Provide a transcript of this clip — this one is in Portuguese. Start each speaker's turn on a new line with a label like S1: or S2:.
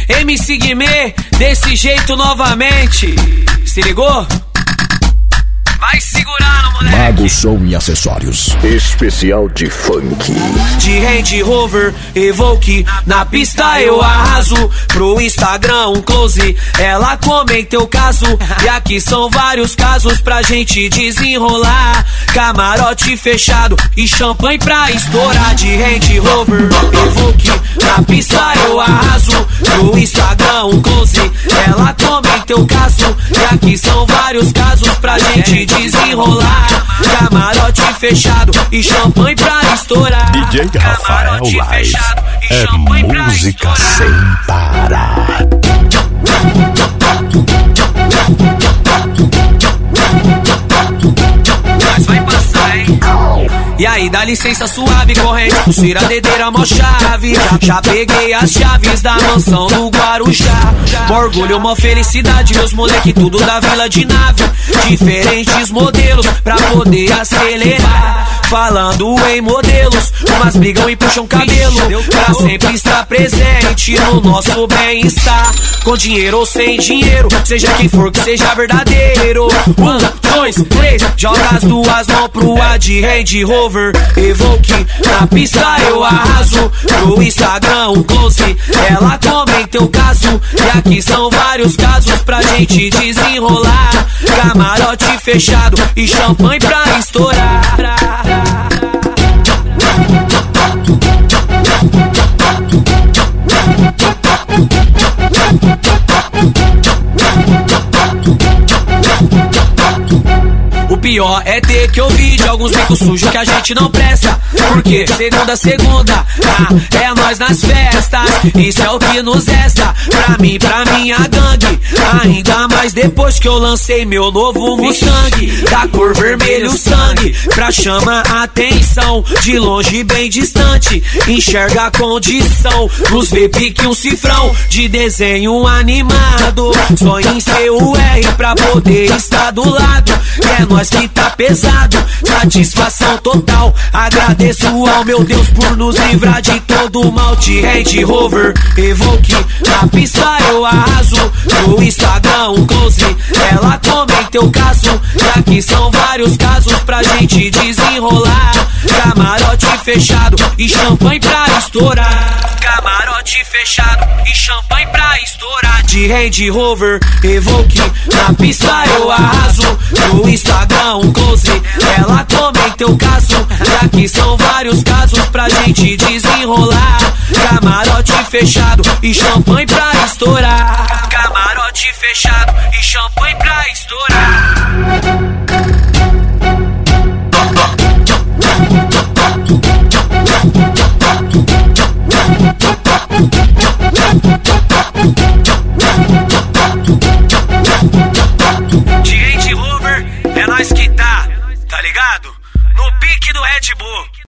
S1: MC Guimê, desse jeito novamente. Se ligou? Vai segurando, moleque.
S2: Mago Som e Acessórios. Especial de funk.
S1: De Range Rover, Evoque, na pista eu arraso. Pro Instagram um close, ela comenta o caso. E aqui são vários casos pra gente desenrolar. Camarote fechado e champanhe pra estourar. De Range Rover, Evoque, na pista eu arraso. Pro Instagram um close, ela comenta o caso. E aqui são vários casos pra gente desenrolar. Camarote fechado e champanhe pra estourar.
S2: DJ Rafael Live. É música sem parar.
S1: Mas vai passar, hein? E aí, dá licença suave, corrente, pulseira, dedeira, mó chave. Já peguei as chaves da mansão do Guarujá. Mó orgulho, mó felicidade, meus moleque tudo da vila de nave. Diferentes modelos pra poder acelerar. Falando em modelos, umas brigam e puxam cabelo. Pra sempre estar presente no nosso bem-estar. Com dinheiro ou sem dinheiro, seja quem for que seja verdadeiro. 1, 2, 3, joga as duas mãos pro ar. De Range Rover, Evoque, na pista eu arraso. No Instagram um close, ela comenta o caso. E aqui são vários casos pra gente desenrolar. Camarote fechado e champanhe pra estourar. O pior é ter que ouvir de alguns bicos sujos que a gente não presta. Porque segunda, é nós nas festas. Isso é o que nos resta. Pra mim, pra minha gangue. Ainda mais depois que eu lancei meu novo Mustang. Da cor vermelho sangue, pra chamar a atenção. De longe bem distante, enxerga a condição. Nos vê pique um cifrão de desenho animado. Sonho em ser o R pra poder estar do lado. É nós que tá pesado, satisfação total. Agradeço ao meu Deus por nos livrar de todo mal. De Range Rover, Evoque, na pista eu arraso. No Instagram um close, ela comenta o caso. E aqui são vários casos pra gente desenrolar. Camarote fechado e champanhe pra estourar. Camarote fechado e champanhe pra estourar. De Range Rover, Evoque, na pista eu arraso. No Instagram um close, ela comenta o caso. E aqui são vários casos pra gente desenrolar. Camarote fechado e champanhe pra estourar. Camarote fechado e champanhe